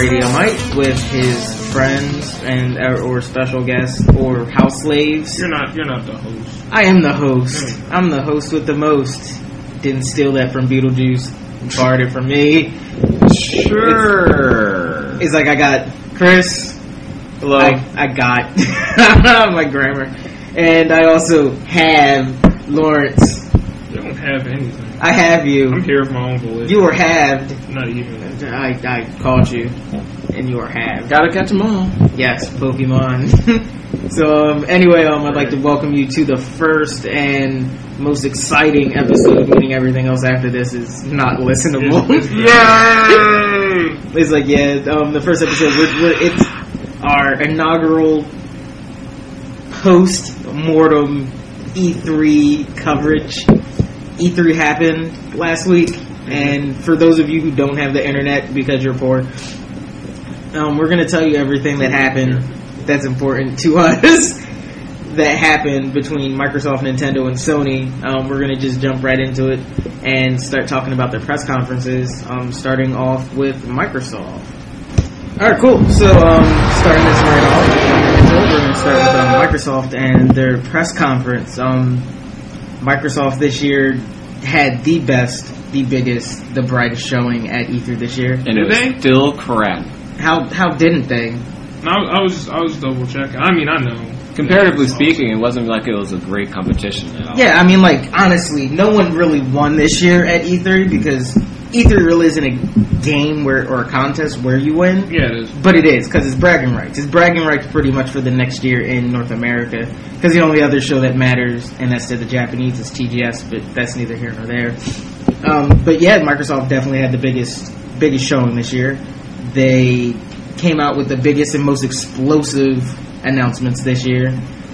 Radio Mike with his friends and or special guests or house slaves. You're not the host. I am the host. I'm the host with the most. Didn't steal that from Beetlejuice. Borrowed it from me. Sure. It's like I got Chris. Hello. I got my grammar, and I also have Lawrence. You don't have anything. I have you. I'm here for my own volition. You were halved. Not even. I called you, and you were halved. Gotta catch them all. Yes, Pokemon. So anyway, I'd like to welcome you to the first and most exciting episode, meaning everything else after this is not listenable. Yay! It's like, the first episode, it's our inaugural post-mortem E3 coverage. E3 happened last week, and for those of you who don't have the internet because you're poor, we're going to tell you everything that happened that's important to us that happened between Microsoft, Nintendo, and Sony. We're going to just jump right into it and start talking about their press conferences, starting off with Microsoft. Alright, cool. So, starting this right off, we're going to start with Microsoft and their press conference. Microsoft this year had the best, the biggest, the brightest showing at E3 this year. And it was still crap. How didn't they? No, I was double checking. I mean, I know. Comparatively speaking, it wasn't like it was a great competition at all. Yeah, I mean, honestly, no one really won this year at E3 because E3 really isn't a game or a contest where you win. Yeah, it is. But it is, because it's bragging rights. It's bragging rights pretty much for the next year in North America. Because the only other show that matters, and that's to the Japanese, is TGS, but that's neither here nor there. But yeah, Microsoft definitely had the biggest showing this year. They came out with the biggest and most explosive announcements this year.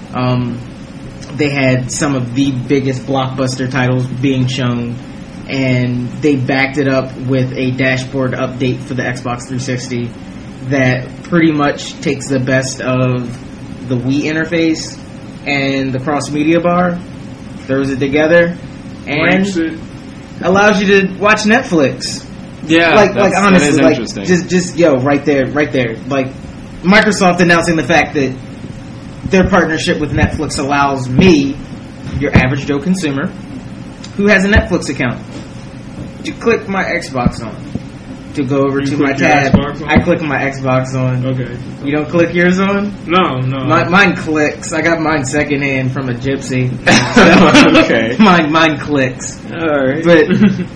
They had some of the biggest blockbuster titles being shown, and they backed it up with a dashboard update for the Xbox 360 that pretty much takes the best of the Wii interface and the cross-media bar, throws it together, and allows you to watch Netflix. Yeah, honestly, that is interesting. just right there. Like, Microsoft announcing the fact that their partnership with Netflix allows me, your average Joe consumer, who has a Netflix account, to click my Xbox on. To go over to my tab, I click my Xbox on. Okay. You don't click yours on? No. Mine clicks. I got mine secondhand from a gypsy. Okay. Mine clicks. Alright. But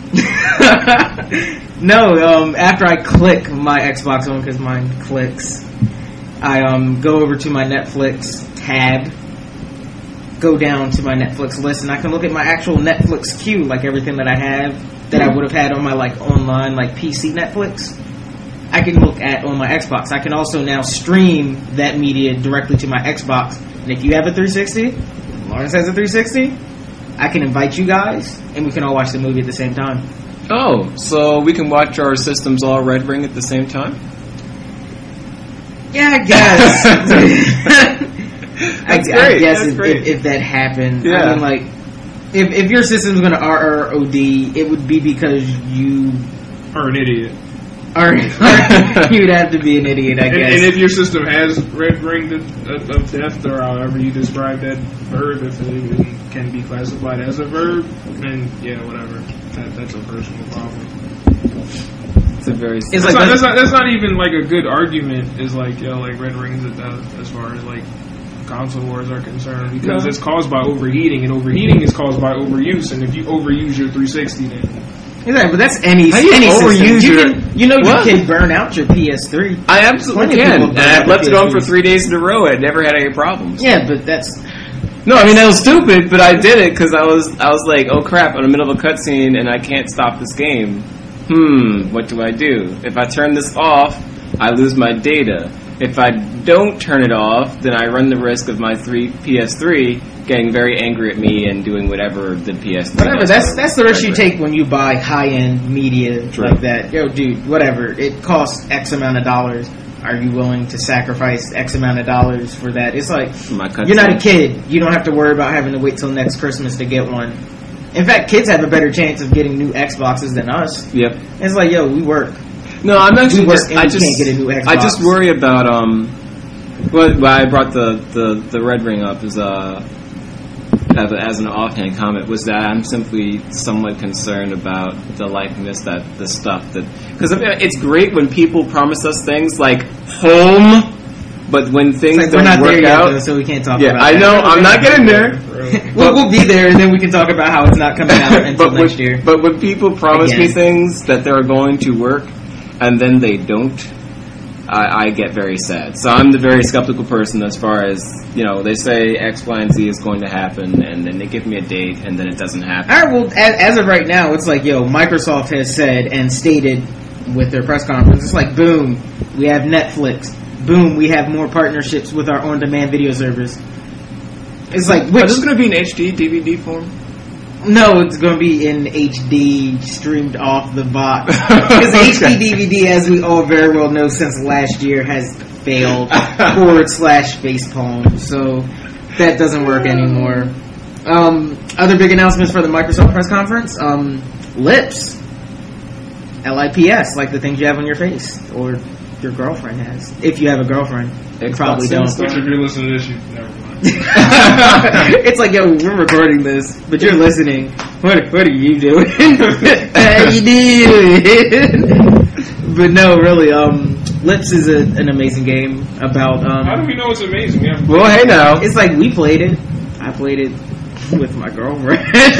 no, after I click my Xbox on, because mine clicks, I go over to my Netflix tab, go down to my Netflix list, and I can look at my actual Netflix queue, like everything that I have that I would have had on my online PC Netflix. I can look at on my Xbox. I can also now stream that media directly to my Xbox. And if you have a 360, Lawrence has a 360, I can invite you guys, and we can all watch the movie at the same time. Oh, so we can watch our systems all red ring at the same time? Yeah, I guess. That's great. I guess That's great. If that happened. Yeah. I mean, if your system's going to RROD, it would be because you Or an idiot. You'd have to be an idiot, I guess. And if your system has red ring of death, or however you describe that verb, if it can be classified as a verb, then yeah, whatever. That's a personal problem. It's a very... That's not even like a good argument. Is like red rings of death as far as like console wars are concerned, because it's caused by overheating, and overheating is caused by overuse. And if you overuse your 360, then exactly, but that's any overuse system. You can burn out your PS3. I absolutely can. And I've left it on for 3 days in a row. I never had any problems. Yeah, but that's... No, I mean, that was stupid, but I did it because I was like, oh crap, I'm in the middle of a cutscene and I can't stop this game. What do I do? If I turn this off, I lose my data. If I don't turn it off, then I run the risk of my PS3 getting very angry at me and doing whatever the PS3 whatever, that's the risk you take when you buy high-end media like that. Yo, dude, whatever. It costs X amount of dollars. Are you willing to sacrifice X amount of dollars for that? It's like, you're not a kid. You don't have to worry about having to wait till next Christmas to get one. In fact, kids have a better chance of getting new Xboxes than us. Yep. It's like, yo, we work. No, I'm actually we just. can't get a new Xbox. I just worry about why I brought the Red Ring up as as an offhand comment was that I'm simply somewhat concerned about the likeness that the stuff that because it's great when people promise us things like home, but when things don't work out, though, so we can't talk. Yeah, about I know. I'm not getting there. We'll be there, and then we can talk about how it's not coming out until next year. But when people promise me things that they're going to work, and then they don't, I get very sad. So I'm the very skeptical person as far as, they say X, Y, and Z is going to happen, and then they give me a date, and then it doesn't happen. All right, well, as of right now, it's like, Microsoft has said and stated with their press conference, it's like, boom, we have Netflix. Boom, we have more partnerships with our on-demand video service. It's like, is this going to be in HD, DVD form? No, it's going to be in HD, streamed off the box. Because HD DVD, as we all very well know since last year, has failed /facepalm. So that doesn't work anymore. Other big announcements for the Microsoft press conference. Lips. LIPS, like the things you have on your face. Or your girlfriend has. If you have a girlfriend. You probably don't. Which if you're listening to this, you never mind. It's like, we're recording this, but you're listening. What are you doing? How you doing? But no, really, Lips is an amazing game about. How do we know it's amazing? Well, hey now, it's like we played it. I played it with my girlfriend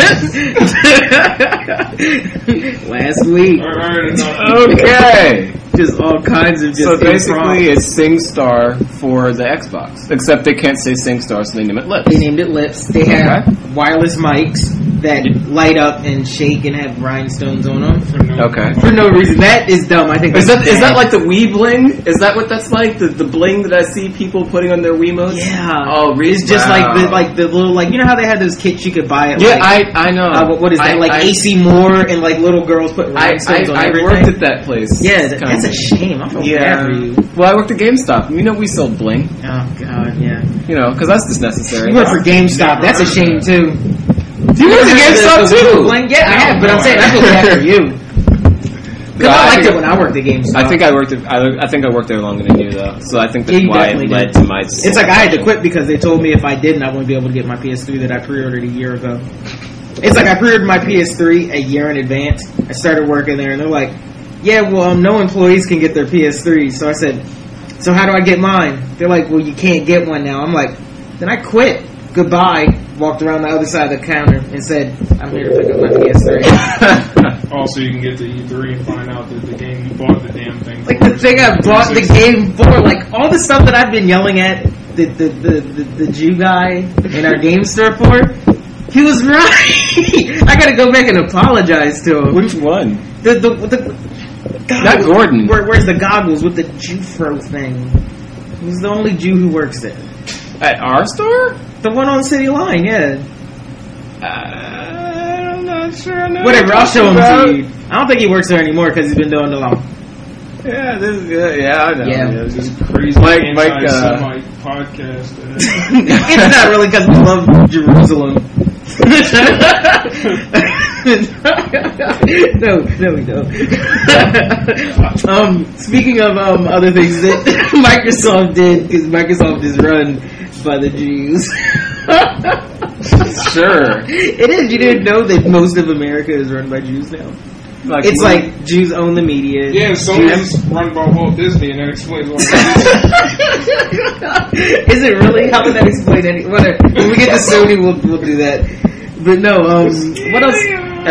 last week. All right, enough. Okay. Just all kinds of just. So basically, it's SingStar for the Xbox, except they can't say SingStar, so they name it Lips. They named it Lips. They have wireless mics that light up and shake and have rhinestones on them. For no reason. That is dumb. I think. Is that like the Wii bling? Is that what that's like? The bling that I see people putting on their Wiimotes? Yeah. Oh, really? It's just like the little how they had those kits you could buy at. Yeah, I know. What is that? AC Moore and little girls put rhinestones on everything. I worked at that place. Yeah, that's a shame. I feel bad for you. Well, I worked at GameStop. We sold bling. Oh God, yeah. Because that's just necessary. You work for GameStop. That's a shame too. You work at GameStop too? Yeah, I have, but I'm saying I feel bad for you. Because I liked it when I worked at GameStop. I think I worked there longer than you though. So I think that's why it led to my. It's like I had to quit because they told me if I didn't, I wouldn't be able to get my PS3 that I pre-ordered a year ago. It's like I pre-ordered my PS3 a year in advance. I started working there, and they're like, "Yeah, well, no employees can get their PS3." So I said, "So how do I get mine?" They're like, "Well, you can't get one now." I'm like, "Then I quit. Goodbye." Walked around the other side of the counter and said, "I'm here to pick up my PS3." Also, you can get to E3 and find out that the game you bought the damn thing. Like the thing I bought the game for, like all the stuff that I've been yelling at the Jew guy in our game store for. He was right. I gotta go back and apologize to him. Which one? The not Gordon. Where's the goggles with the Jew-fro thing? He's the only Jew who works there. At our store? The one on City Line, yeah. I'm not sure I know. Whatever, I'll show him to you. I don't think he works there anymore because he's been doing it long. Yeah, this is good. Yeah, I know. Yeah. This is crazy. Mike, Semite podcast. It's not really because we love Jerusalem. No, we don't. Speaking of other things that Microsoft did, because Microsoft is run by the Jews. Sure. It is. You didn't know that most of America is run by Jews now? It's like Jews own the media. Yeah, Sony's run by Walt Disney, and that explains why. Is it really? How would that explain any? Whatever. When we get to Sony, we'll do that. But no, what else?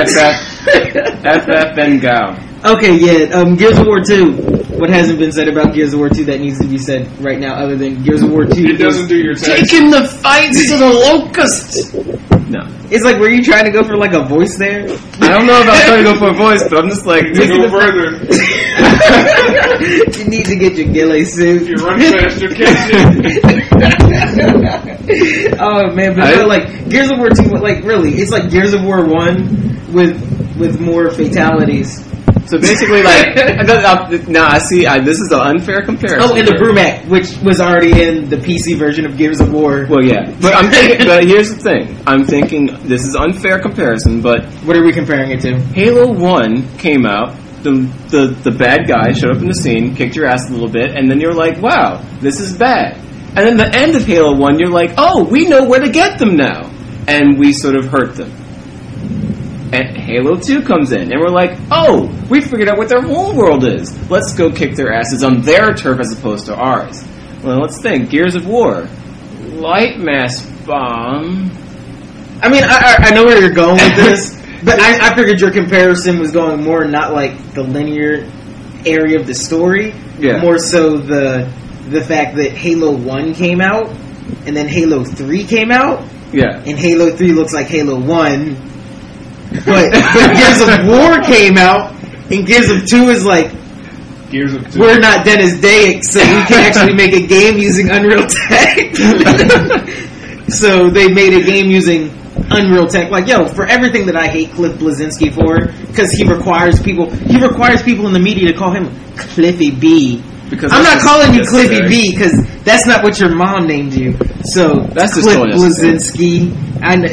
FF and GAO. Okay, yeah, Gears of War 2. What hasn't been said about Gears of War 2 that needs to be said right now other than Gears of War 2? It doesn't do your text. Taking the fights to the locusts! No. It's like, were you trying to go for like a voice there? I don't know if I was trying to go for a voice, but I'm just like... Go further. You need to get your ghillie suit. If you're running fast, you'll catch it. Oh man, but no, like Gears of War 2, like really, it's like Gears of War 1 with more fatalities. So basically, like, now I see. This is an unfair comparison. Oh, and the Brumac, which was already in the PC version of Gears of War. Well, yeah, but I'm thinking. But here's the thing: I'm thinking this is unfair comparison. But what are we comparing it to? Halo 1 came out the bad guy showed up in the scene, kicked your ass a little bit, and then you're like, wow, this is bad. And then the end of Halo 1, you're like, oh, we know where to get them now. And we sort of hurt them. And Halo 2 comes in, and we're like, oh, we figured out what their whole world is. Let's go kick their asses on their turf as opposed to ours. Well, let's think. Gears of War. Light mass bomb. I mean, I know where you're going with this, but I figured your comparison was going more not like the linear area of the story, more so the fact that Halo 1 came out, and then Halo 3 came out, and Halo 3 looks like Halo 1, but Gears of War came out, and Gears of 2 is like, Gears of 2. We're not Dennis Dayek, so we can actually make a game using Unreal Tech. So they made a game using Unreal Tech. Like, yo, for everything that I hate Cliff Bleszinski for, because he requires people in the media to call him Cliffy B. Because I'm not calling you Cliffy B because that's not what your mom named you. So that's Cliff Bleszinski and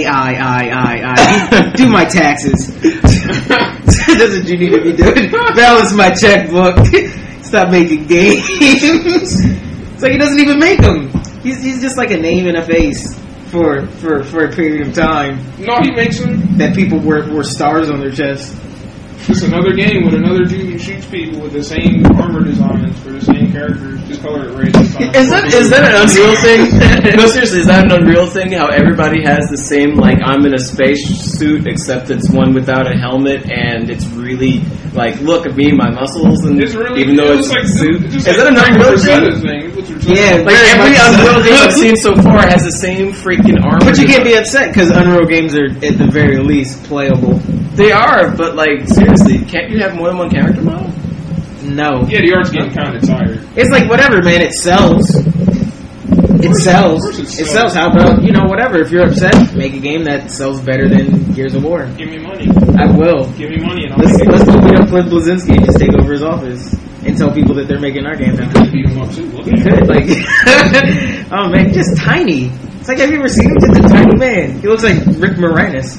K-I-I-I-I. Do my taxes. That's what you need to be doing. Balance my checkbook. Stop making games. It's like he doesn't even make them. He's just like a name and a face for a period of time. No, he makes them. That people wore stars on their chest. It's another game with another dude who shoots people with the same armor designs for the same characters. Just color it red this time. Is that an Unreal thing? No, seriously, is that an Unreal thing? How everybody has the same, like, I'm in a space suit, except it's one without a helmet, and it's really, like, look at me, my muscles, and it's really, even though it's like a suit. Is that an Unreal thing? Yeah, like every Unreal game I've seen so far has the same freaking armor. But you can't be upset because Unreal games are, at the very least, playable. They are, but like seriously, can't you have more than one character model? No. Yeah, the art's getting kind of tired. It's like whatever, man. It sells. It sells. It sells. How about whatever? If you're upset, make a game that sells better than Gears of War. Give me money. I will. Give me money, and I'll let's go beat up Cliff Bleszinski and just take over his office and tell people that they're making our game now. Beat him up too. He could, like, oh man, he's just tiny. It's like, have you ever seen him? Just a tiny man. He looks like Rick Moranis.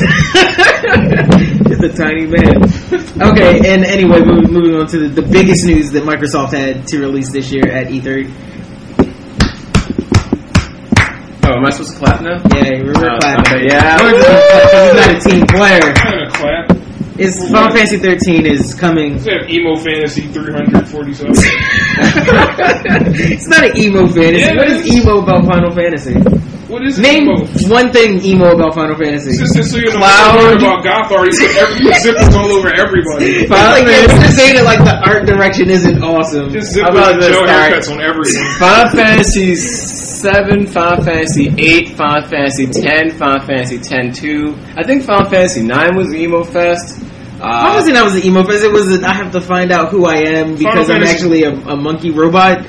Just a tiny man. Okay, and anyway, moving on to the biggest news that Microsoft had to release this year at E3. Oh, am I supposed to clap now? Yeah, we're clapping. Okay, yeah. He's not a team player. I'm gonna clap. It's Final Fantasy 13 is coming. It's an emo fantasy 347. It's not an emo fantasy. Yeah, what is emo about Final Fantasy? What is Name emo? one thing emo about Final Fantasy. Just so you know Cloud. about Gothar, you put zippers all over everybody. Just saying that like the art direction isn't awesome. Just zippers and gel haircuts on everything. Final Fantasy 7, Final Fantasy 8, Final Fantasy 10, Final Fantasy 10-2. I think Final Fantasy 9 was Emo Fest. Obviously that was the emo fest. It was I have to find out who I am because I'm actually a monkey robot.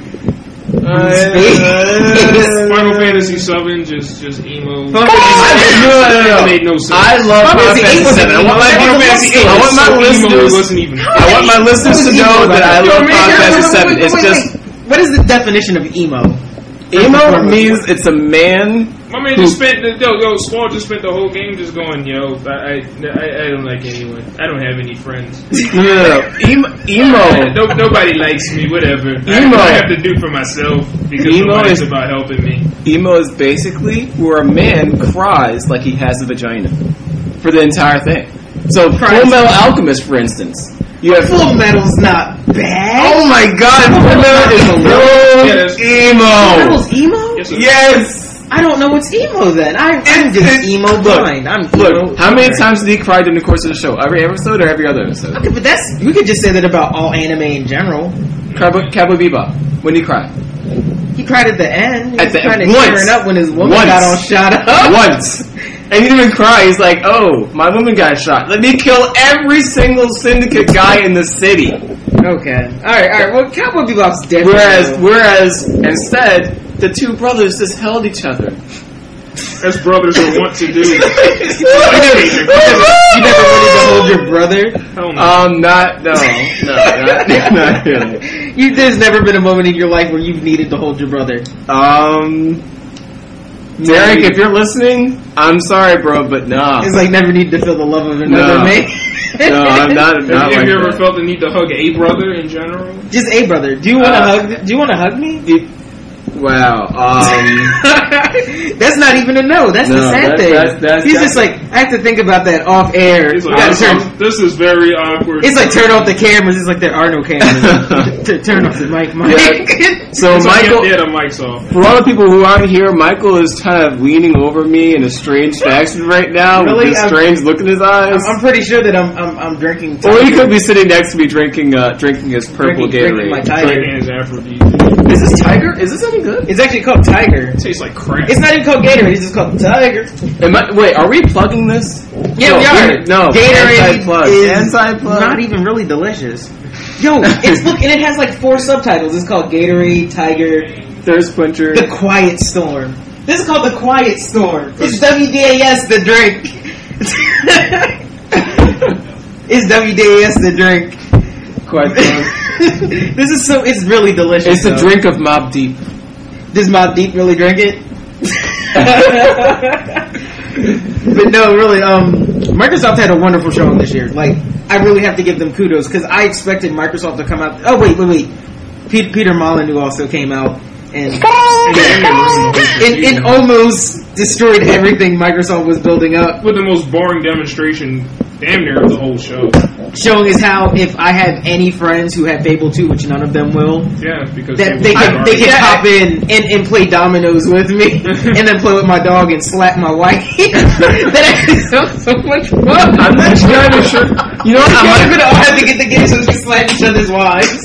Final Fantasy 7 just emo. No. Made no sense. I love Final Fantasy 7. I want my listeners to know that I love Final Fantasy 7. It's just, what is the definition of emo? Emo means it's a man. My man just spent Squall just spent the whole game just going, I don't like anyone. I don't have any friends. No. Emo. Nobody likes me. Whatever. Emo. I have to do for myself because nobody's about helping me. Emo is basically where a man cries like he has a vagina for the entire thing. So Full Metal Alchemist, for instance. You have Full Metal's not bad. Oh my god, Full Metal is emo. Full Metal's emo? Yes. I don't know what's emo then. I'm just emo blind. Look, how many times did he cry during the course of the show? Every episode or every other episode? Okay, but we could just say that about all anime in general. Cowboy Bebop. When did he cry? He cried at the end. He was kind of once. tearing up when his woman got all shot up. Once. And he didn't even cry. He's like, oh, my woman got shot. Let me kill every single syndicate guy in the city. Okay. Alright. Well, Cowboy Bebop's dead. Whereas, instead, the two brothers just held each other. As brothers will want to do. You never wanted to hold your brother? Hell no. Not really. There's never been a moment in your life where you've needed to hold your brother. Derek, if you're listening, I'm sorry, bro, but nah. It's like never need to feel the love of another man. No, I'm not Have like you ever that. felt the need to hug a brother in general? Just a brother. Do you want to hug? Do you want to hug me? Wow. That's not even a no. That's the sad thing. He's just like, I have to think about that off air. He's like, this is very awkward. It's like turn off the cameras. It's like there are no cameras. Turn off the mic. So Michael, the mic's off. for all the people who aren't here, Michael is kind of leaning over me in a strange fashion right now Really? with this strange look in his eyes. I'm pretty sure that I'm drinking. Or he could be sitting next to me drinking his purple drinking my Gatorade. Tiger. Drinking his Afrobeat. Is this Tiger? Is this any good? It's actually called Tiger. It tastes like crap. It's not even called Gatorade. It's just called Tiger. Wait, are we plugging this? Yeah, we are. No, Gatorade is anti-plug. not even really delicious. Yo, it's look, and it has like 4 subtitles. It's called Gatorade, Tiger, Thirst Quencher. The Quiet Storm. This is called The Quiet Storm. It's WDAS the drink. It's WDAS the drink. Quiet Storm. This is so. It's really delicious. It's a drink of Mob Deep. Does Mob Deep really drink it? But no, really, Microsoft had a wonderful showing this year. Like, I really have to give them kudos because I expected Microsoft to come out. Oh wait. Peter Molyneux also came out and almost destroyed everything Microsoft was building up. With the most boring demonstration, damn near, of the whole show. Showing us how if I have any friends who have Fable 2, which none of them will, Yeah, because that they can hop in and play dominoes with me, and then play with my dog and slap my wife. That is so much fun. I'm not kind of sure. You know, I'm not gonna all have to get the games so we can slap each other's wives.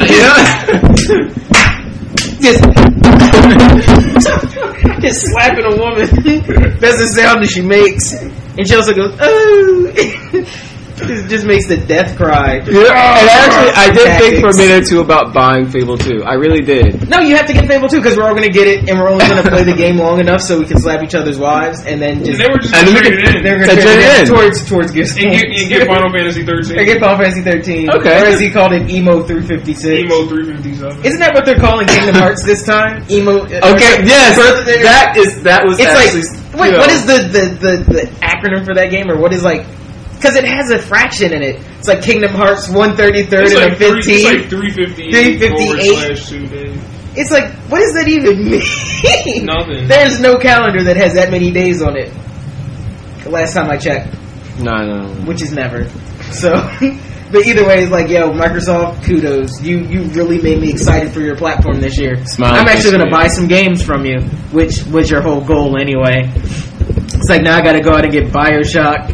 Just slapping a woman. That's the sound that she makes, and she also goes, "Oh." It just makes the death cry. Yeah, and actually, I did think for a minute or two about buying Fable 2. I really did. No, you have to get Fable 2 because we're all going to get it, and we're only going to play the game long enough so we can slap each other's wives, and then just. They were just And going then to we trade it in. They're going to trade it in towards gifts. And get Final Fantasy 13. Or get Final Fantasy 13. Okay. Or as he called it, Emo 356. Emo 357. Isn't that what they're calling Kingdom Hearts this time? Emo. Okay, yes, that was It's actually. like, wait, what is the acronym for that game, or what is like? Because it has a fraction in it. It's like Kingdom Hearts 133rd and a 15. It's like 358. It's like, what does that even mean? Nothing. There's no calendar that has that many days on it. The last time I checked. No. Which is never. So, but either way, it's like, yo, Microsoft, kudos. You really made me excited for your platform this year. I'm actually going to buy some games from you, which was your whole goal anyway. It's like, now I got to go out and get BioShock.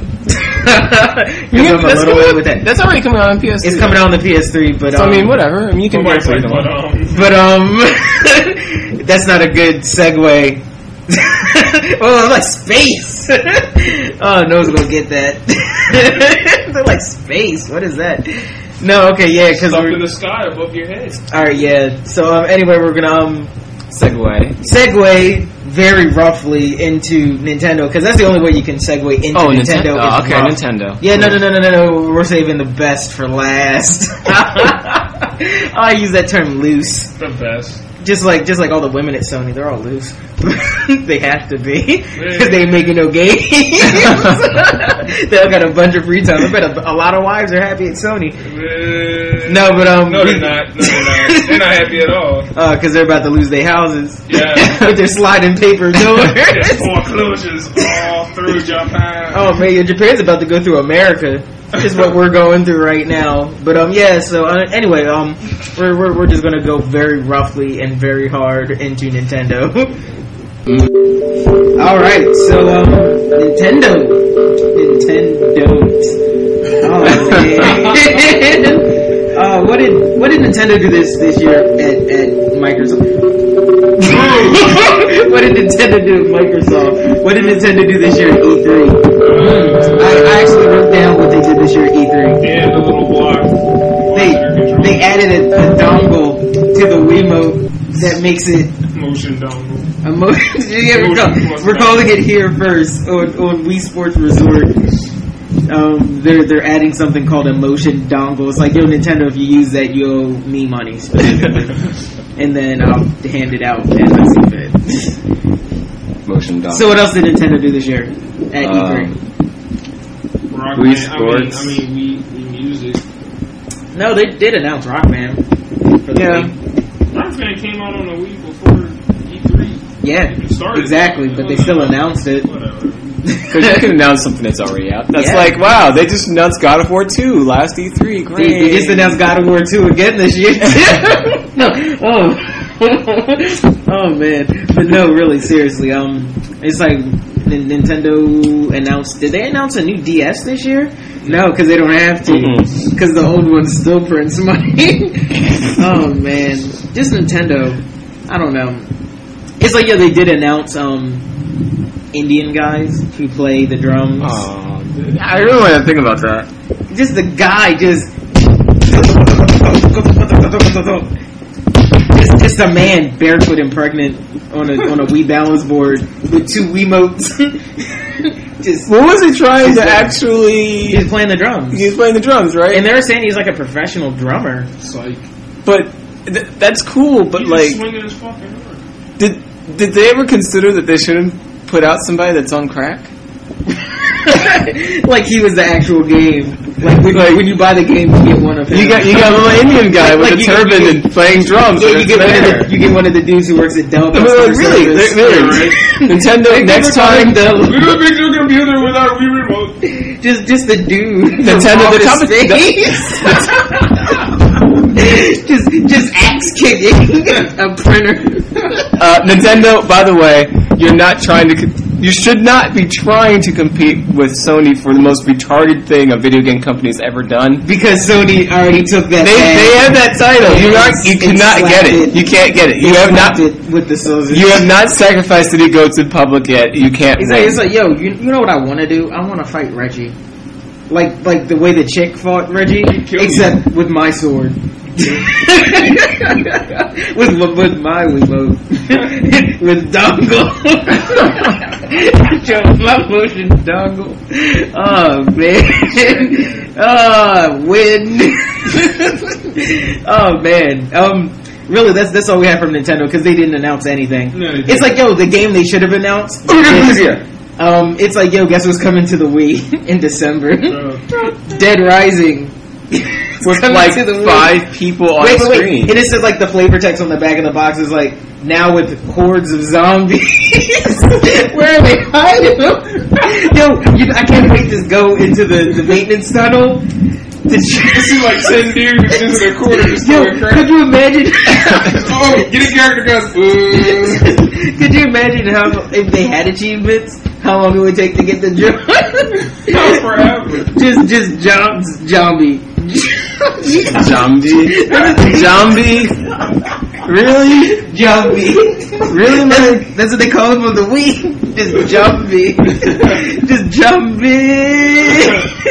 That's already coming out on PS3. It's coming out on the PS3, but so, I mean, whatever. I mean, you can get it. But that's not a good segue. Well, like space. Oh, no one's gonna get that. They're like space. What is that? No, okay, yeah, because up in the sky above your head. All right, yeah. So anyway, we're gonna segue very roughly into Nintendo because that's the only way you can segue into Nintendo. Oh, okay, Nintendo. Yeah, no. We're saving the best for last. I use that term loose. The best. Just like all the women at Sony, they're all loose. They have to be because they ain't making no games. They all got a bunch of free time. I bet a lot of wives are happy at Sony. No, but no, they're not. They're not happy at all. Because they're about to lose their houses. Yeah, with their sliding paper doors. Foreclosures all through Japan. Oh man, Japan's about to go through America. Is what we're going through right now. But yeah. So anyway, we're just gonna go very roughly and very hard into Nintendo. All right. So Nintendo. Oh man. What did Nintendo do this year at Microsoft? What did Nintendo do at Microsoft? What did Nintendo do this year at E3? I actually wrote down what they did this year at E3. Yeah, the little block. They added a dongle to the Wiimote that makes it motion dongle. We're calling it here first on Wii Sports Resort. They're adding something called a motion dongle. It's like, yo, Nintendo, if you use that, you owe me money specifically, and then I'll hand it out as I see fit. Motion dongle. So what else did Nintendo do this year at E3? Rock Wii Band. Sports. I mean, Wii Music. No, they did announce Rock Band. For the Yeah. Wii. Rock Band came out on the Wii before E3. Yeah, It started. exactly, but they still announced it. Whatever. Because you can announce something that's already out. That's Yeah. like, wow, they just announced God of War 2 last E3. Great. They just announced God of War 2 again this year. No, oh. Oh man, but no, really, seriously. It's like Nintendo announced. Did they announce a new DS this year? No, because they don't have to. Because the old one still prints money. Oh man, just Nintendo. I don't know. It's like, yeah, they did announce Indian guys who play the drums. Oh, I really want to think about that. Just the guy, just a man barefoot and pregnant on a Wii balance board with two Wiimotes. Just What was he trying to actually... he's playing the drums, He was playing the drums, right? and they were saying he's like a professional drummer. It's like, But that's cool, but he's like... just swinging his fucking arm. Did they ever consider that they shouldn't put out somebody that's on crack? Like he was the actual game. Like when you buy the game, you get one of him. You got a little Indian guy with Like a you turban get- and playing drums. Yeah, and you it's there. get one of the dudes who works at Dell. Really, really. Nintendo, next time... We have a picture computer with our Wii remote. just the dude. Nintendo, from the Office Space. just axe kicking a printer. Nintendo, by the way, you're not trying to... You should not be trying to compete with Sony for the most retarded thing a video game company's ever done. Because Sony already took that. They have that title. You cannot get it. You can't get it. You have not. It with the soldiers. You have not sacrificed any goats in public yet. You can't. It's like, yo, you know what I want to do? I want to fight Reggie, like the way the chick fought Reggie, except with my sword. with my Wiimote, with dongle, my motion dongle. Oh man, win. Oh man, really, that's all we have from Nintendo because they didn't announce anything. No, it's like, yo, the game they should have announced. It's like, yo, guess what's coming to the Wii in December? Dead Rising. With like 5 people on screen. And it says like the flavor text on the back of the box is like, now with hordes of zombies. Where are they hiding them? Yo, I can't wait to go into the maintenance tunnel. You see like 10 dudes just in a corner just throwing crap. Could you imagine? Oh, get a character gun. Could you imagine how, if they had achievements, how long it would take to get the job? Forever. Just zombie. Zombie? Zombie? Really? Zombie. Really, man? That's what they call him on the Wii. Just zombie. Just zombie.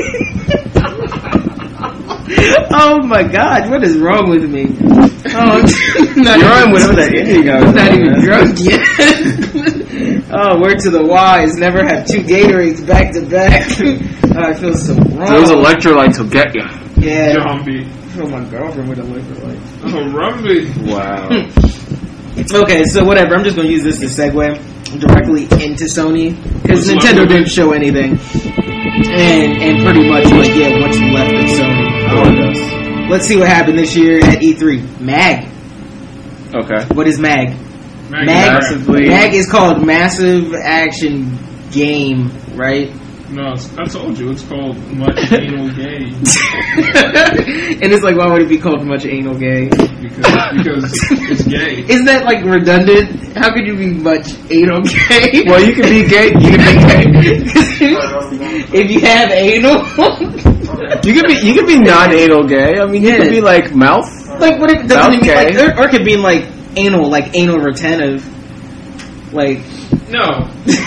Oh my God, what is wrong with me? Oh, You're on whatever that Indian guy was. I'm not even drunk yet. Oh, word to the wise, never have 2 Gatorades back to back. Oh, I feel so wrong. Those electrolytes will get you. Yeah. Zombie. I feel my girlfriend with electrolytes. Oh, Rumby. Wow. Okay, so whatever. I'm just going to use this to segue directly into Sony because Nintendo didn't show anything, and pretty much like, yeah, what's left of Sony. Let's see what happened this year at E3. MAG. Okay. What is MAG? MAG is called Massive Action Game, right? No, I told you it's called Much Anal Gay. And it's like, why would it be called Much Anal Gay? Because it's gay. Isn't that like redundant? How could you be much anal gay? Well, you can be gay. You can be gay. If you have anal, You could be non-anal gay. I mean, you could be like mouth. like what? It doesn't even Okay. like, or it could be like anal retentive, like. No.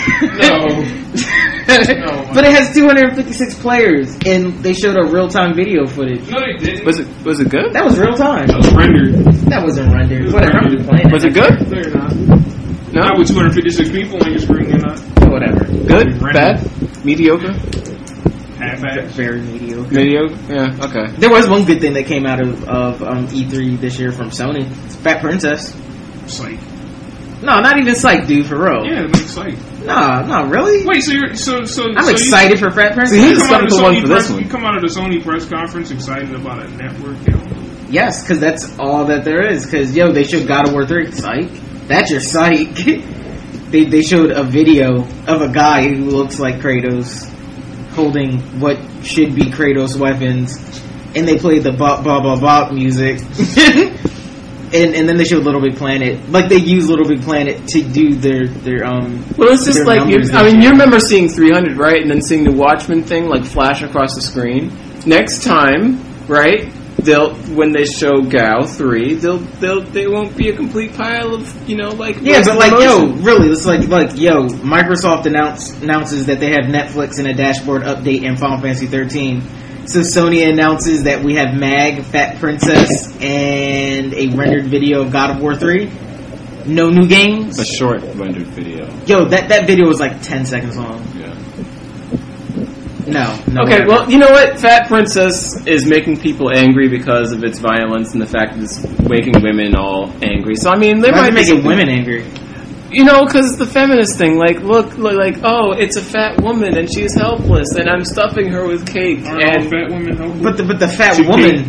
But it has 256 players, and they showed a real-time video footage. No, they didn't. Was it good? That was real-time. That was rendered. That wasn't rendered. Whatever, I'm just playing it. Was it good? No, you're not. No. Not with 256 people on your screen, you're not. Whatever. Good? Bad? Mediocre? Half-ass. Very mediocre. Mediocre? Yeah. Okay. There was one good thing that came out of E3 this year from Sony. It's Fat Princess. It's like, No, not even psyched, dude, for real. Yeah, like psych. No, really? Wait, so I'm excited for Fat Princess. He's a skeptical one for this one. You come out of the Sony press conference excited about a network, Yes, because that's all that there is. Because, they showed God of War 3. Psych. That's your psych. They showed a video of a guy who looks like Kratos holding what should be Kratos weapons. And they played the bop, bop, bop, bop music. And then they showed Little Big Planet. Like, they use Little Big Planet to do their well, it's just like, you remember seeing 300, right? And then seeing the Watchmen thing, like, flash across the screen. Next time, right, when they show Gal 3, they won't be a complete pile of, like... Yeah, but like, really, it's like, Microsoft announces that they have Netflix and a dashboard update in Final Fantasy 13. So Sony announces that we have Mag, Fat Princess, and a rendered video of God of War 3. No new games. A short rendered video. That video was like 10 seconds long. Yeah. No. Okay, well, you know what? Fat Princess is making people angry because of its violence and the fact that it's making women all angry. So, I mean, they might be making women angry. Because the feminist thing, oh, it's a fat woman and she's helpless, and I'm stuffing her with cake. Aren't all fat women helpless? But the fat woman,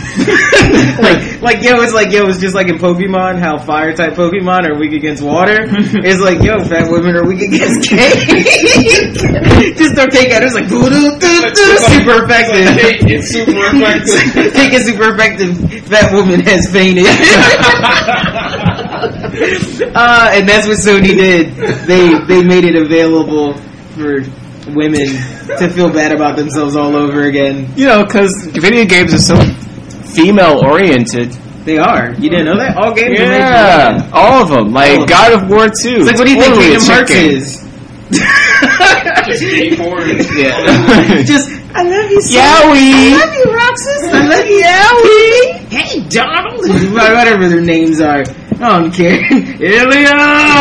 it's just like in Pokemon, how fire type Pokemon are weak against water. It's like, fat women are weak against cake. Just throw cake at her, it's like, super effective. It's super effective. Cake is super effective. Fat woman has fainted. And that's what Sony did. They made it available for women to feel bad about themselves all over again. Because video games are so female-oriented. They are. You didn't know that? All games are made for women. All of them. Like God of War 2. It's like, what do you think Kingdom Hearts is? Just gay porn. Yeah. Just, I love you, son. Yowie. I love you, Roxas. I love you, Yowie. Hey, Donald. Whatever their names are. I don't care. Ilya!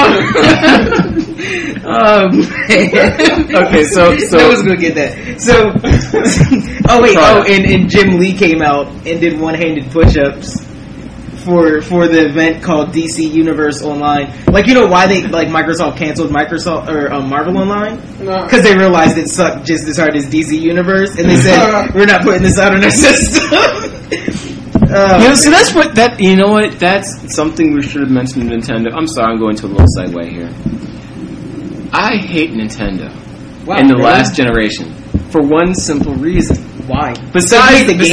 Oh, man. Okay, so I was going to get that. So, and Jim Lee came out and did one-handed push-ups for the event called DC Universe Online. Like, why they, Microsoft canceled Marvel Online? No. Because they realized it sucked just as hard as DC Universe, and they said, we're not putting this out on our system. So that's that's something we should have mentioned Nintendo. I'm sorry, I'm going to a little segue here. I hate Nintendo in the last generation for one simple reason. Why? Besides, I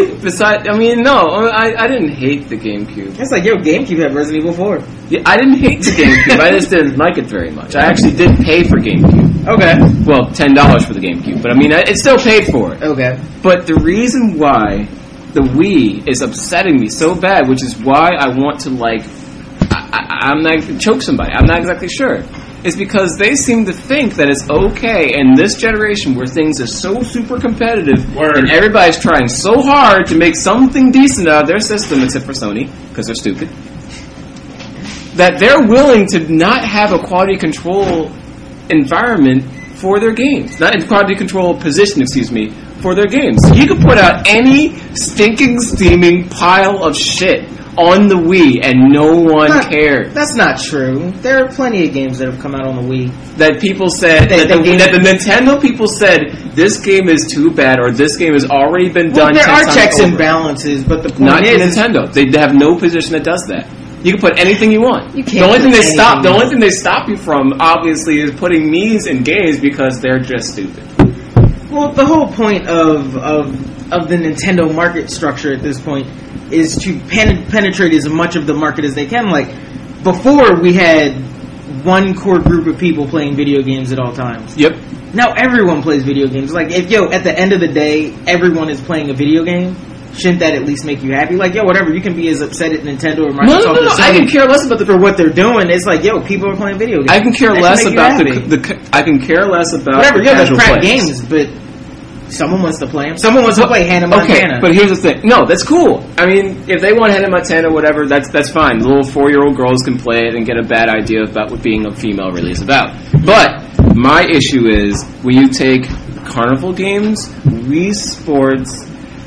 didn't hate the GameCube. It's like, GameCube had Resident Evil 4. Yeah, I didn't hate the GameCube. I just didn't like it very much. I actually did pay for GameCube. Okay. Well, $10 for the GameCube, but it still paid for it. Okay. But the reason why the Wii is upsetting me so bad, which is why I want to I'm not choke somebody. I'm not exactly sure. It's because they seem to think that it's okay in this generation where things are so super competitive and everybody's trying so hard to make something decent out of their system, except for Sony, because they're stupid, that they're willing to not have a quality control environment for their games. Not a quality control position, for their games. You could put out any stinking, steaming pile of shit on the Wii and no one cared. That's not true. There are plenty of games that have come out on the Wii. That people said, that the Nintendo people said, this game is too bad, or this game has already been done 10 times over. There are checks and balances, but the point not is... Nintendo. They have no position that does that. You can put anything you want. You can't. The only thing they stop you from, obviously, is putting me's in games because they're just stupid. Well, the whole point of the Nintendo market structure at this point is to penetrate as much of the market as they can. Like, before we had one core group of people playing video games at all times. Yep. Now everyone plays video games. Like, if, at the end of the day, everyone is playing a video game, shouldn't that at least make you happy? Like, whatever, you can be as upset at Nintendo or Microsoft. No. I can care less about for what they're doing. It's like, people are playing video games. I can care less about I can care less about whatever. They're crap players. games, but someone wants to play them. Someone wants to play Hannah Montana. Okay, but here's the thing. No, that's cool. I mean, if they want Hannah Montana, whatever, that's fine. Little 4-year-old girls can play it and get a bad idea about what being a female really is about. But my issue is when you take Carnival Games, Wii Sports,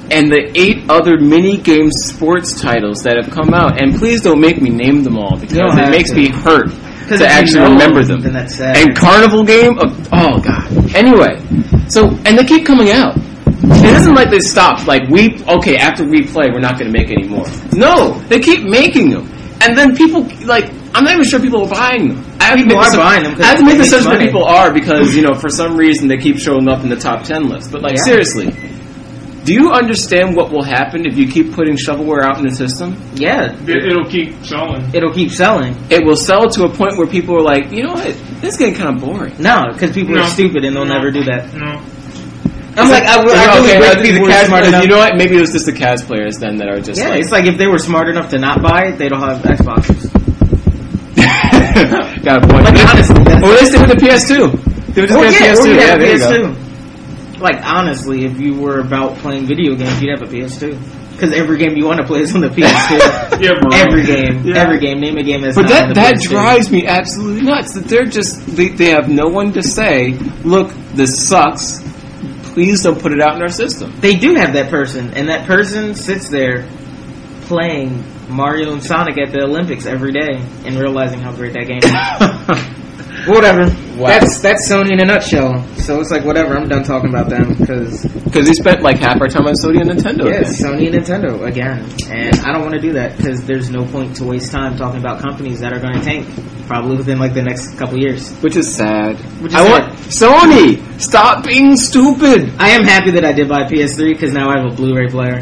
and the 8 other mini-game sports titles that have come out. And please don't make me name them all, because it makes me hurt to actually remember them. And Carnival Game, oh god. Anyway, so, and they keep coming out. It isn't like they stopped, like, after we play, we're not going to make any more. No, they keep making them. And then people, like, I'm not even sure people are buying them. People are buying them. I have to make the sense that people are, because, for some reason they keep showing up in the top 10 list. But, seriously, do you understand what will happen if you keep putting shovelware out in the system? Yeah. It'll keep selling. It'll keep selling. It will sell to a point where people are like, you know what, this is getting kind of boring. No, because people are stupid and they'll never do that. No. I'm like, I really wish people were smart enough. You know what? Maybe it was just the Cavs players then that are just like... it's like if they were smart enough to not buy it, they'd all have Xboxes. Got a point. Like, honestly. Or they stick with the PS2. They would just get a PS2. Yeah, there you go. Like, honestly, if you were about playing video games, you'd have a PS2. Because every game you want to play is on the PS2. Yeah, bro. Every game. Yeah. Every game. Name a game that's not on the PS2. But that drives me absolutely nuts. That they're just... They have no one to say, look, this sucks. Please don't put it out in our system. They do have that person, and that person sits there playing Mario and Sonic at the Olympics every day and realizing how great that game is. Whatever. Wow. That's Sony in a nutshell. So it's like, whatever, I'm done talking about them because we spent like half our time on Sony and Nintendo. Yeah, Sony and Nintendo again. And I don't want to do that because there's no point to waste time talking about companies that are going to tank probably within like the next couple years. Which is sad. I want Sony! Stop being stupid! I am happy that I did buy a PS3 because now I have a Blu-ray player.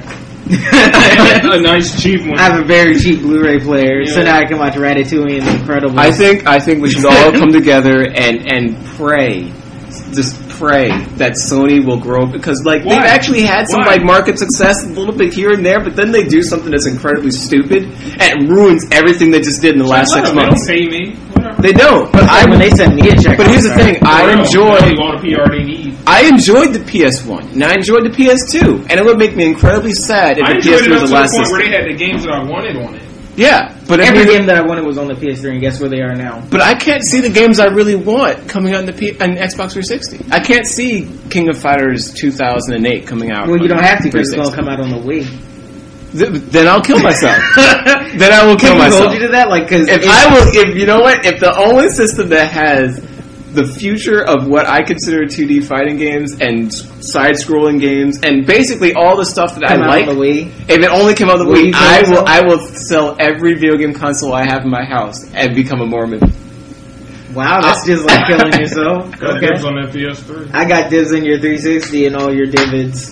A nice cheap one. I have a very cheap Blu-ray player, so now I can watch Ratatouille and Incredibles. I think we should all come together and pray, just pray that Sony will grow, because like they've actually had some like market success a little bit here and there, but then they do something that's incredibly stupid and ruins everything they just did in the last 6 months. They don't pay me. They don't. But when they send me a check. But here's the thing: I enjoyed all the PR they need. I enjoyed the PS1 and I enjoyed the PS2, and it would make me incredibly sad if the PS3 was the last system. Where they had the games that I wanted on it. Yeah, but every game that I wanted was on the PS3, and guess where they are now? But I can't see the games I really want coming on the Xbox 360. I can't see King of Fighters 2008 coming out. Well, you don't have to because it's going to come out on the Wii. Then I'll kill myself. Then I will kill myself. Hold you to that, like, because if you know what, if the only system that has the future of what I consider 2D fighting games and side-scrolling games and basically all the stuff that I like, if it only came out on the Wii, I will sell every video game console I have in my house and become a Mormon. Wow, that's just like killing yourself. Got dibs on that PS3. I got dibs on your 360 and all your divots.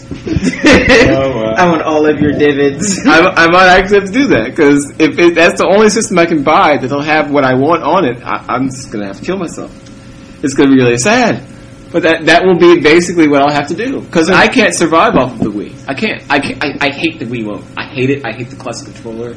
I want all of your divots. I might actually have to do that, because if that's the only system I can buy that'll have what I want on it, I'm just going to have to kill myself. It's going to be really sad. But that will be basically what I'll have to do, because I can't survive off of the Wii. I can't. I hate the Wii Remote. I hate it. I hate the classic controller.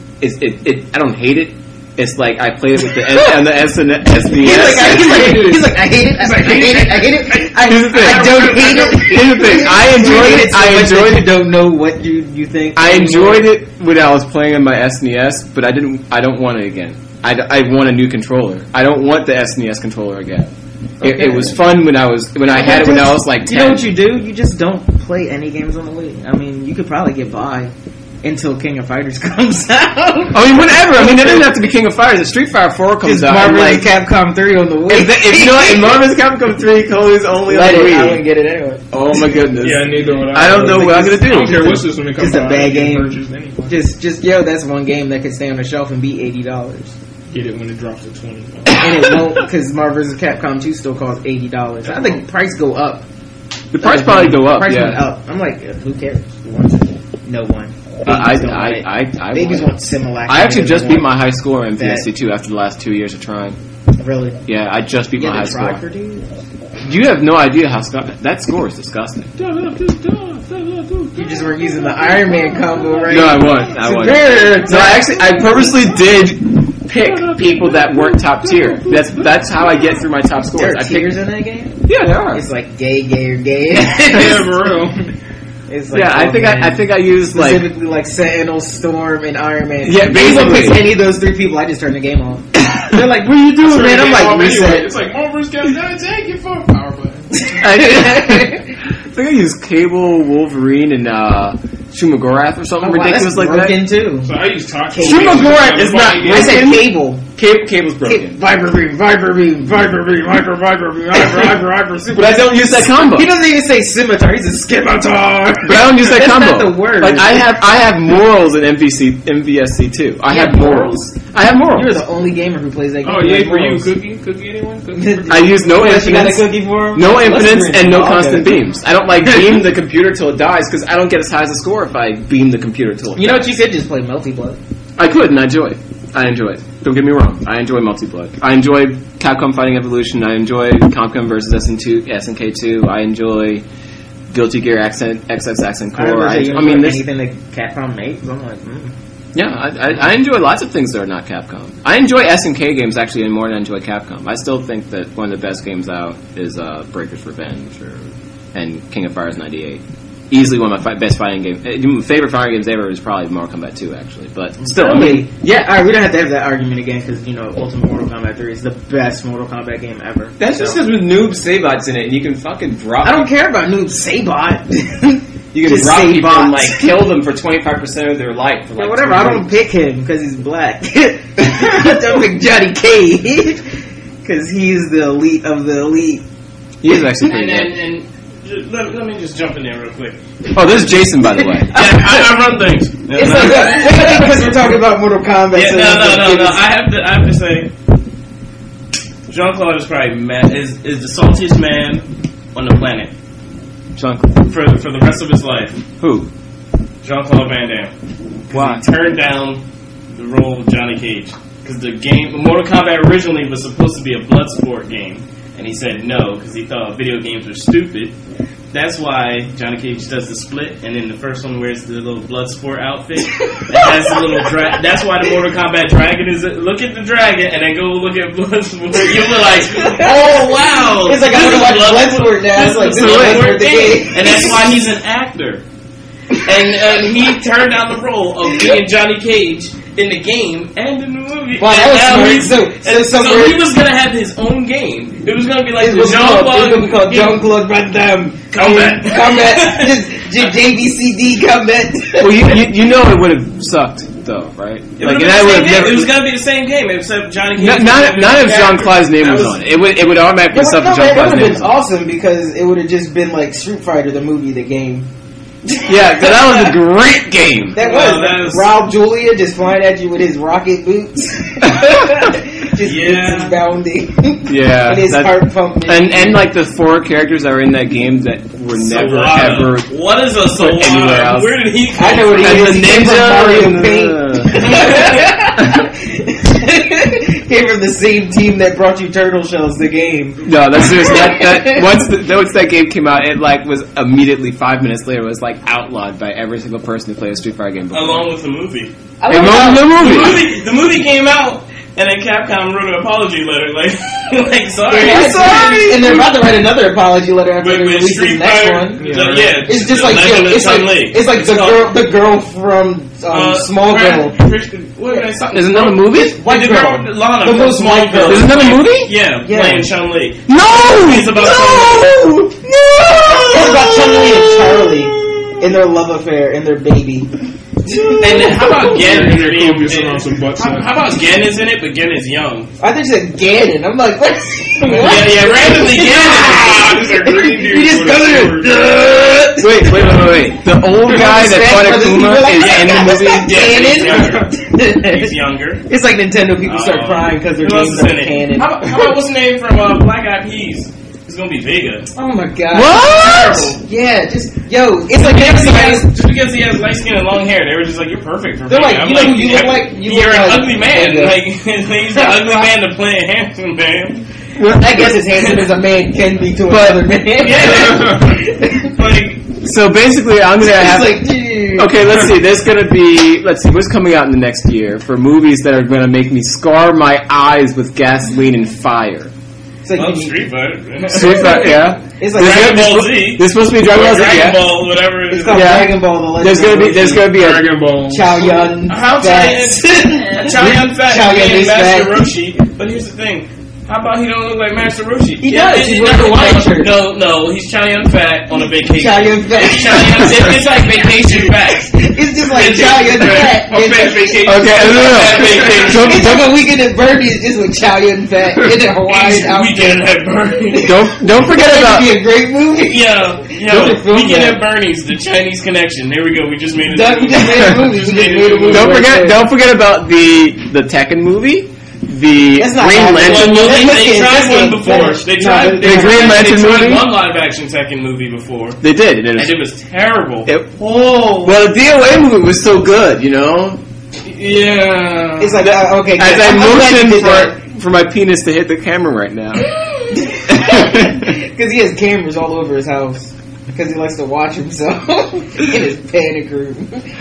I don't hate it. It's like I played it with the SNES. He's like, I hate it. I hate it. I don't hate it. Here's the thing. I enjoyed it. I enjoyed it. You don't know what you think. I enjoyed it when I was playing on my SNES, but I don't want it again. I want a new controller. I don't want the SNES controller again. Okay. It was fun when I had it when I was like 10. You know what you do? You just don't play any games on the Wii. I mean, you could probably get by until King of Fighters comes out. I mean, whatever. I mean, it doesn't have to be King of Fighters. If Street Fighter 4 comes out, Marvel like Capcom 3 on the Wii. If you know what, Marvel's Capcom 3 is only on the Wii. I wouldn't get it anyway. Oh my goodness. Yeah, neither would I. I don't know what I'm gonna do. I don't care what system it comes out. It's a bad game. Anyway. Just that's one game that could stay on the shelf and be $80. Get it when it drops to $20. And it won't, because Marvel vs. Capcom 2 still costs $80. I think the price go up. The price probably go up. Price went up. I'm like, who cares? Who wants it? No one. They just want Similac. I actually just beat my high score in PSD2 after the last 2 years of trying. Really? Yeah, I just beat my high score. For you have no idea how that score is disgusting. You just were using the Iron Man combo, right? No, I won. No, I purposely did pick people that weren't top tier. That's how I get through my top scores. There are tiers in that game? Yeah, there are. It's like gay. Yeah, for real. It's like, I think I used specifically like Sentinel, Storm, and Iron Man. Yeah, basically. If any of those three people, I just turn the game off. They're like, "What are you doing, man?" I'm like, reset. It's like Marvel's got to take your phone power button. think I used Cable, Wolverine, and Shumagorath or something ridiculous like that. Too. So I use Tachi. Shumagorath is not. I said Cable. Cable's broken. Viper beam, Viper beam, Viper beam, Viper beam, Viper, Super. But I don't use that combo. He doesn't even say scimitar. He says scimitar. But I don't use that That's combo. not the word. Like I have morals in MVSC too. I have morals. I have morals. You're the only gamer who plays that game. Oh, yeah, for you, Cookie anyone? Cookie? I use no You got a infinite. cookie for him? No infinite and no Okay. constant beams. I don't like beam the computer till it dies because I don't get as high as a score if I beam the computer till it You know dies. what? You could just play Melty Blood. I could and I enjoy it. I enjoy it. Don't get me wrong. I enjoy Multi-Blood. I enjoy Capcom Fighting Evolution. I enjoy Capcom vs. SNK2. I enjoy Guilty Gear XX Accent Core. I mean, this, anything that Capcom makes, I'm like, yeah, I enjoy lots of things that are not Capcom. I enjoy SNK games actually more than I enjoy Capcom. I still think that one of the best games out is Breaker's Revenge and King of Fighters 98. Easily one of my best fighting games. Favorite fighting games ever is probably Mortal Kombat 2, actually. But still, I mean, yeah, all right, we don't have to have that argument again because Ultimate Mortal Kombat 3 is the best Mortal Kombat game ever. that's just because with Noob Sabots in it, and you can fucking drop. I don't care about Noob Sabot. You can Just drop people Sabots. and like kill them for 25% of their life. For, like, Yeah, whatever. 2 I don't pick him because he's black. Don't pick Johnny Cage because he's the elite of the elite. He is actually pretty good. And let me just jump in there real quick. Oh, there's Jason, by the way. Yeah, I run things. It's like because we're talking about Mortal Kombat. Yeah, so no. I have to say, Jean-Claude is probably is the saltiest man on the planet Jean-Claude. for the rest of his life. Who? Jean-Claude Van Damme. Why? He turned down the role of Johnny Cage because the game Mortal Kombat originally was supposed to be a blood sport game, and he said no because he thought video games were stupid. That's why Johnny Cage does the split, and then the first one wears the little blood sport outfit. That has the little that's why the Mortal Kombat dragon is. Look at the dragon, and then go look at Bloodsport. You'll be like, oh wow! It's like I want to watch Bloodsport now. It's like this is Bloodsport the game, and that's why he's an actor. And he turned down the role of being Johnny Cage in the game and in the movie. Wow, that was smart. So he was gonna have his own game. It was gonna be like It was Jean-Claude. called Jean-Claude Van Damme. Combat. Just JBCD Combat. Well, you know it would have sucked, though, right? It was gonna be the same game except Johnny Cage. Not if Jean-Claude's name was on it. It would automatically It suck if would Jean-Claude's have name been was on it. awesome because it would have just been like Street Fighter, the movie, the game. Yeah, that was a great game. That Well, was that was- Raul Julia just flying at you with his rocket boots. Just Yeah. bounding. Yeah. And his heart pumping. And like the 4 characters that were in that game that were never ever. What is a put anywhere Solana? else. Where did he come I know what he And is. the He came from ninja Mario and Came from the same team that brought you Turtle Shells, the game. No, that's serious. Once that game came out, it like was immediately 5 minutes later was like outlawed by every single person who played a Street Fighter game before. Along with the movie. The movie. The movie came out, and then Capcom wrote an apology letter, like sorry. And they're about to write another apology letter after they With release the Street next Fighter, one. yeah, It's just The like Legend of it's like Chun-Li. it's like the girl from Smallville. What did I say? There's another movie? White the girl. girl, Lana The from most white girl. Smallville. There's another movie? Yeah, Yeah. playing Chun-Li. No! It's about It's about Chun-Li and Charlie and their love affair and their baby. And then how about Gen is being Focusing on some butt stuff. how about Gen is in it, but Gen is young? I think you said Ganon. I'm like, what? Yeah, randomly Gen. You just go there. Wait. The old guy that fought Akuma is in the movie? Yeah, he's younger. It's like Nintendo people start crying because their Who else games is are in it? canon. How about what's the name from Black Eyed Peas? It's gonna be Vega. Oh my god. What? Yeah, just it's like Just because he has light skin and long hair, they were just like, you're perfect for They're Vega. like, you know who you look like? You You're look an like ugly man. Vega. Like he's an ugly man to play a handsome man. I guess as handsome as a man can be to another man. Yeah. Like, So basically, I'm gonna have. It's like, dude. Okay, let's see. There's gonna be. Let's see. What's coming out in the next year for movies that are gonna make me scar my eyes with gasoline and fire? It's like well, you- Street Fighter. Street Fighter, yeah. It's like Dragon Ball Z. There's supposed to be Dragon Ball Z. Dragon Yeah. Ball, whatever it It's is. called Yeah. Dragon Ball. The Legend There's gonna be. of There's gonna be a. Dragon Ball. Chow Yun. How Fats. Chow Yun Fat Chow Yun and is Master fat. Roshi. But here's the thing. How about he don't look like Master Roshi? He does. He's wearing a Hawaiian shirt. No, he's Chow Yun Fat on a vacation. Chow Yun Fat. It's like vacation facts. It's just like Chow Yun Fat. A fat vacation. Okay, It's like a weekend at Bernie's just with Chow Yun Fat in a Hawaiian outfit. Weekend at Bernie's. Don't forget about. That'd be a great movie. Yo, Weekend at Bernie's, the Chinese Connection. There we go. We just made it. We just made a movie. Don't forget about the Tekken movie. The Green Lantern movie. They tried one before. They tried the Green Lantern movie. One live action Tekken movie before. They did, and it was terrible. Well, the DOA movie was so good, you know. Yeah. It's like okay. As I motion for my penis to hit the camera right now. Because he has cameras all over his house. Because he likes to watch himself in his panic room.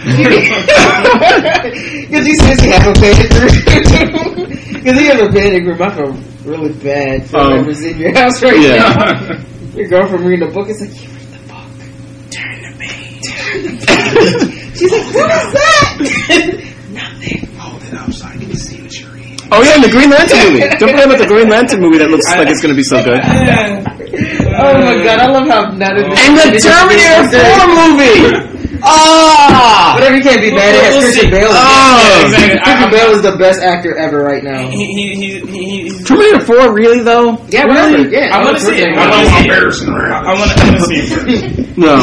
Because he says he has a panic room. Because he has a panic room. I feel really bad for whoever's in your house right now. Your girlfriend reading a book. It's like, you read the book. Turn the page. She's like, what is that? Nothing. Hold it up so I can see what you're reading. Oh yeah, and the Green Lantern movie. Don't forget about the Green Lantern movie that looks like it's going to be so good. Oh my god, I love how none of this. And the Terminator 4 movie! Whatever, he can't be bad at Christian Bale. Exactly. Christian Bale is the best actor ever right now. He's Terminator 4, really though? Yeah, whatever. Yeah, I want to see it. I want to see it. No.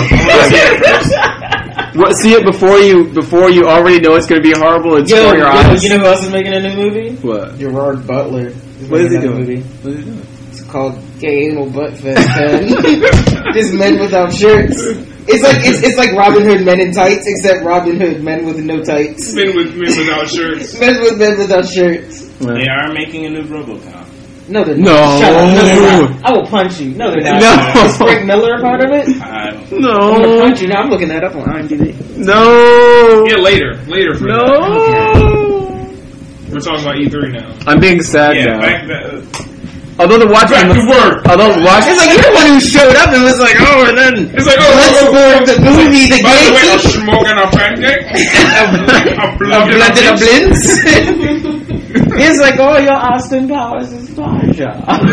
What, see it before you already know it's going to be horrible and score your eyes? You know who else is making a new movie? What? Gerard Butler. What is he doing? What is he doing? It's called Gay Anal Butt Fest. Just men without shirts. It's like Robin Hood Men in Tights, except Robin Hood Men with no tights. Men without shirts. Men without shirts. They are making a new RoboCop. No, they're no. not. Shut up. No, they're not. I will punch you. No, they're not. No. Is Frank Miller a part of it? No. I'm gonna punch you. Now I'm looking that up on IMDb. No. Yeah, later for No. that. We're talking about E3 now. I'm being sad now. Although the Watchmen, back to work. It's like you're the one who showed up and was like, oh, and then It's like, let's support the movie, the by the way, game. I'm smoking a pancake. A blended of blends. It's like, oh, your Austin Powers is Tasha.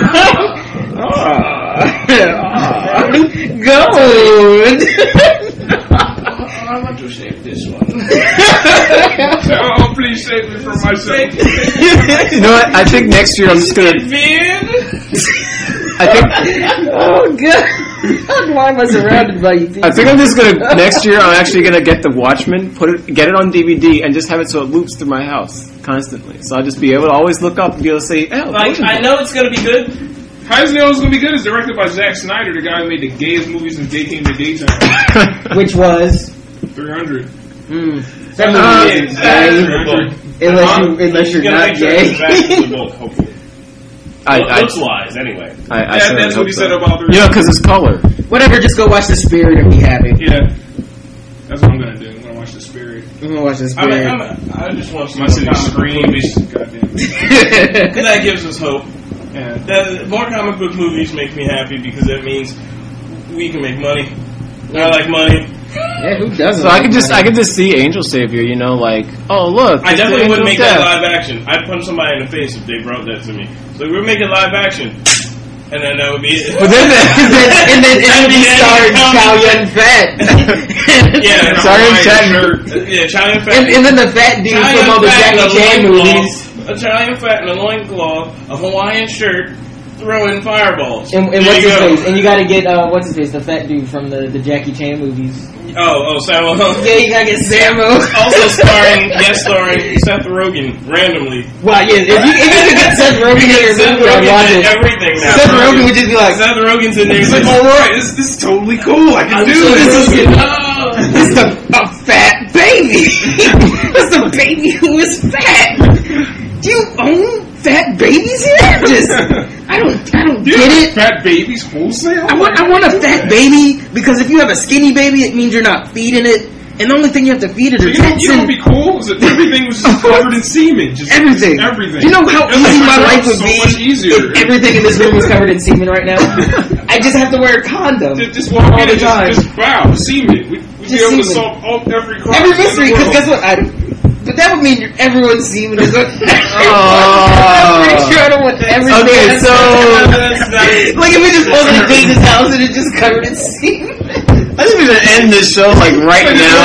Good. I want to save this one. Oh, please save me from myself. You know what? I think next year I'm just gonna. Oh god! Why am I surrounded by you people? I think I'm just gonna next year. I'm actually gonna get the Watchmen, get it on DVD, and just have it so it loops through my house constantly. So I'll just be able to always look up and be able to say, "Oh, Like, I know it's gonna be good. How does he know it's going to be good? It's directed by Zack Snyder, the guy who made the gayest movie since Gay Came to Daytime. Which was 300. that movie is gay. Unless you're not gay. Looks wise, anyway. That's what he said about 300. Yeah, because it's color. Whatever, just go watch The Spirit and be happy. Yeah. That's what I'm going to do. I'm going to watch The Spirit. I'm gonna watch The Spirit. I just want My city screams. Goddamn. Because that gives us hope. Yeah. More comic book movies make me happy because that means we can make money. I like money. Yeah, who doesn't? So I could just see Angel Savior, you know, like, oh look. I definitely wouldn't make that live action. I'd punch somebody in the face if they brought that to me. So we're making live action, and then that would be it. But then and then it would be starring Chow Yun Fat. Yeah, Chow Chow Yun Fat. And then the fat dude from all the Jackie Chan movies. A Chow Yun Fat in a loincloth, a Hawaiian shirt, throwing fireballs. And what's his face? And you gotta get, what's his face? The fat dude from the Jackie Chan movies. Oh, Samuel. Yeah, you gotta get Samuel. Also guest starring Seth Rogen, randomly. Wow, yeah, if you could get Seth Rogen in your movie, I'd watch it. Everything now. Seth Rogen would just be like, Seth Rogen's in there. He's like, alright, this is totally cool. I can do this. This is a fat baby. This is a baby who is fat. Do you own fat babies here? I don't get it. Fat babies wholesale? I want a fat baby because if you have a skinny baby, it means you're not feeding it, and the only thing you have to feed it are tits. You know what would be cool? Is that everything was just covered in semen. Just everything. Everything. Do you know how easy my life would so be much easier. if everything in this room was covered in semen right now? I just have to wear a condom. Just walk all in the and time. just wow, semen. We'd be able to solve every crime. Every mystery, because guess what? But that would mean everyone's semen is okay. Oh. I'm pretty sure I don't want everything. Okay, so like if we just posted a James' house and it just covered in semen. I think we should end this show like right now.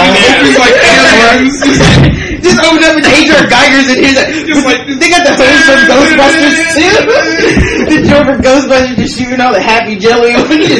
Just open up and H.R. Geiger's in here. Just like they got the hose from Ghostbusters too. The Joe from Ghostbusters just shooting all the happy jelly on you.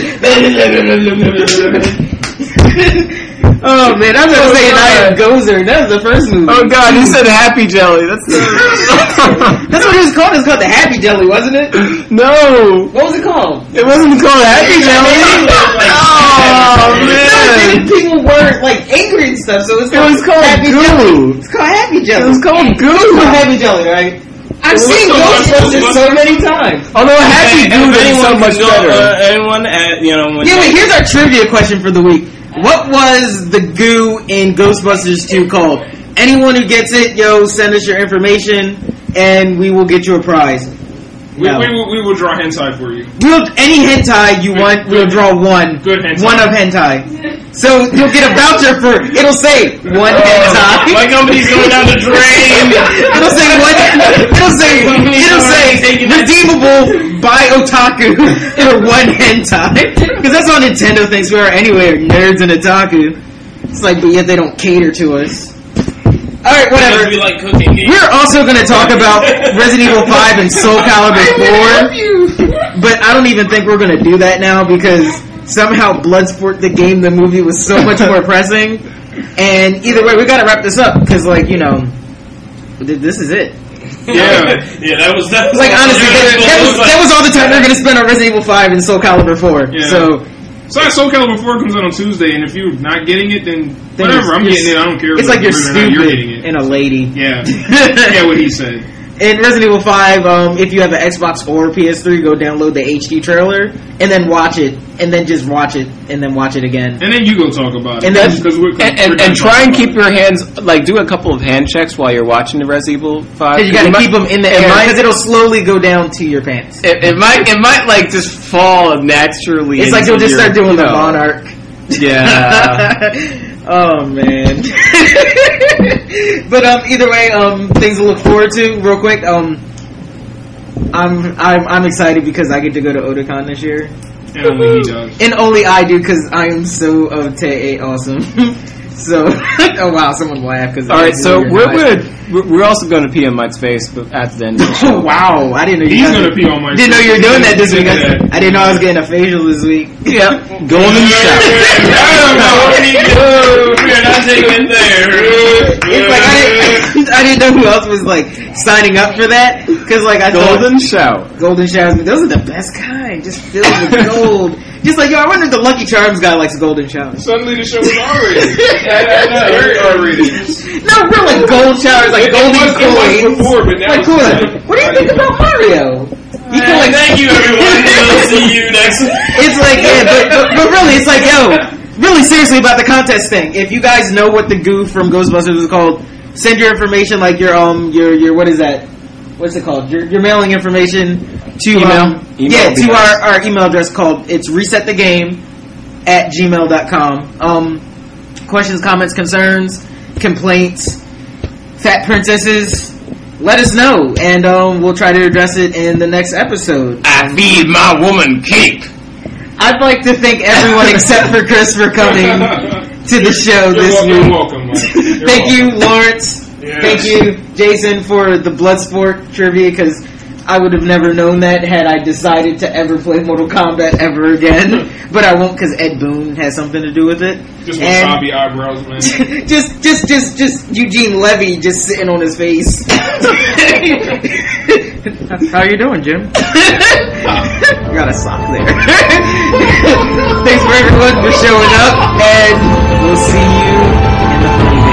Oh man, I was gonna say I Am Gozer. That was the first movie. Oh god, you said Happy Jelly. That's that's what it was called. It was called the Happy Jelly, wasn't it? No, What was it called? it wasn't called Happy Jelly. Oh man, People were like angry and stuff, so it was called Happy Goo. Jelly. It's called Happy Jelly. It was called It's Goo. called Happy Jelly, right? I've seen Ghostbusters so many times. Although Happy Goo is so much better. Anyone at, you know, when Yeah, wait, here's our trivia question for the week. What was the goo in Ghostbusters 2 called? Anyone who gets it, send us your information, and we will get you a prize. We will draw hentai for you. Any hentai you want, we'll draw one. Good hentai. One of hentai. So you'll get a voucher for, it'll say one hentai. my company's going down the drain. It'll say redeemable by otaku for one hentai. Because that's what Nintendo thinks we are anyway, nerds and otaku. It's like, but yet they don't cater to us. Alright, whatever. We like cooking games. We're also going to talk about Resident Evil 5 and Soul Calibur 4. But I don't even think we're going to do that now because somehow Bloodsport, the game, the movie, was so much more pressing. And either way, we got to wrap this up because, this is it. Yeah. Yeah, that was Like, honestly, that was all the time we're going to spend on Resident Evil 5 and Soul Calibur 4. Yeah. So Soul Calibur 4 comes out on Tuesday, and if you're not getting it, then whatever, I'm getting it. I don't care. It's like you're stupid you're getting it. and a lady. Yeah. Yeah, what he said. In Resident Evil 5, if you have an Xbox or PS3, go download the HD trailer and then watch it, and then just watch it, and then watch it again. And then you go talk about it. And then and try and keep your hands, do a couple of hand checks while you're watching the Resident Evil 5. Because you gotta keep them in the air, because it'll slowly go down to your pants. It might just fall naturally. It's like you'll just start doing the Monarch. Yeah. Oh man. But either way, things to look forward to. Real quick, I'm excited because I get to go to Otakon this year. And only he does. And only I do because I am so awesome. So, oh wow, someone laughed. All right, so we're also going to pee on Mike's face at the end of the show. Oh wow, I didn't know he's going to pee on Mike's face. Didn't know you were doing that this week. I didn't know I was getting a facial this week. Yep, golden shower. We're not taking it there. It's like I didn't know who else was signing up for that because I golden shower. Golden showers, those are the best kind, just filled with gold. Just I wonder if the Lucky Charms guy likes golden showers. Suddenly the show was R-rated. Very R-rated. No, really gold showers, golden coins. Before, but now what do you think about Mario? You can thank you, everyone. We'll see you next week. It's but really, it's really seriously about the contest thing. If you guys know what the goo from Ghostbusters is called, send your information, your what is that? What's it called? Your mailing information to email to our email address called it's resetthegame@gmail.com. Questions, comments, concerns, complaints, fat princesses. Let us know, and we'll try to address it in the next episode. I feed my woman cake. I'd like to thank everyone except for Chris for coming to the show this week. You're welcome, Mike. Thank you, Lawrence. Yes. Thank you, Jason, for the Bloodsport trivia, because I would have never known that had I decided to ever play Mortal Kombat ever again. But I won't, because Ed Boon has something to do with it. Just wasabi eyebrows, man. just Eugene Levy just sitting on his face. How you doing, Jim? Got a sock there. Thanks for everyone for showing up, and we'll see you in the funny